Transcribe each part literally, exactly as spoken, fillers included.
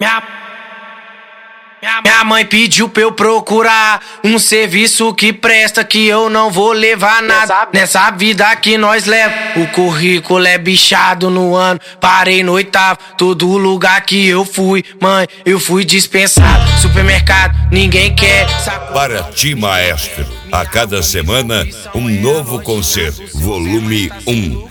Minha, minha mãe pediu pra eu procurar um serviço que presta, que eu não vou levar nada. Nessa vida que nós leva, o currículo é bichado no ano. Parei no oitavo, todo lugar que eu fui, mãe, eu fui dispensado. Supermercado, ninguém quer. Para ti, maestro, a cada semana um novo concerto, volume um.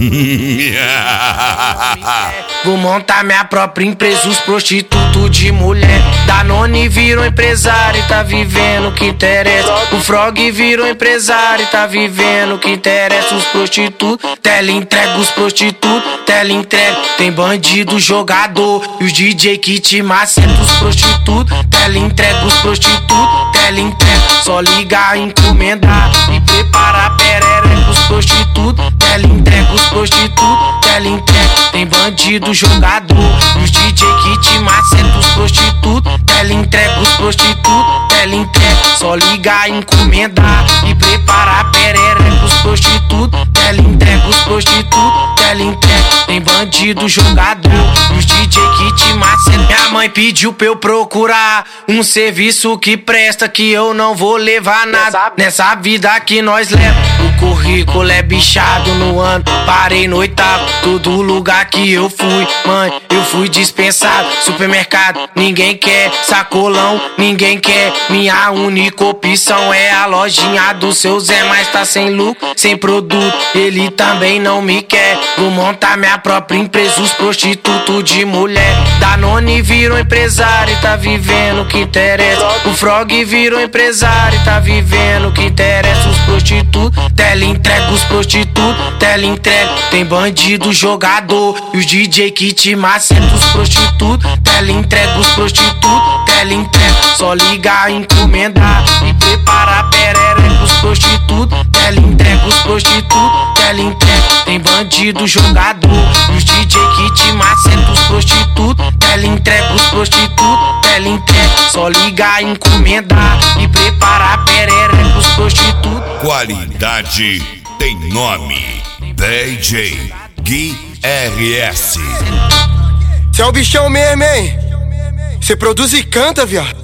Vou montar minha própria empresa, os prostitutos de mulher. Danone virou empresário e tá vivendo o que interessa. O Frog virou empresário e tá vivendo o que interessa. Os prostitutos, tele entrega os prostitutos, tele entrega. Tem bandido, jogador e os D J que te maceta. Os prostitutos, tele entrega os prostitutos, tele entrega. Só ligar, encomendar e preparar perereca. Os prostitutos, tele entrega os prostitutos, tele entrega. Tem bandido, jogador e os D J que te maceta. Os prostitutos, tele entrega os prostitutos, tele entrega. Só ligar, encomendar e preparar perereca. Os prostitutos, tele entrega os prostitutos, tele entrega. Tem bandido, jogador e os D J que te maceta. Minha mãe pediu pra eu procurar um serviço que presta, que eu não vou levar nada. Nessa vida que nós leva, o currículo é bichado no ano. Parei no oitavo, todo lugar que eu fui, mãe, eu fui dispensado. Supermercado, ninguém quer. Sacolão, ninguém quer. Minha única opção é a lojinha do seu Zé, mas tá sem lucro, sem produto, ele também não me quer. Vou montar minha própria empresa, os prostitutos de mulher. Danone virou empresário e tá vivendo o que interessa. O Frog virou empresário e tá vivendo o que interessa. Os prostitutos, tele entrega os prostitutos, tele entrega. Tem bandido, jogador e os D J que te maceta. Os prostitutos, tele entrega os prostitutos, tele entrega. Só ligar, encomendar e preparar perereca. Os prostitutos, tele entrega os prostitutos, tele entrega. Tem bandido, jogador e os D J que te maceta. Os prostitutos, tele entrega os prostitutos, tele entrega. Só ligar, encomendar e preparar perereca. Os prostitutos. Qualidade tem nome. D J Gui R S. Cê é o bichão mesmo, hein? Cê produz e canta, viado.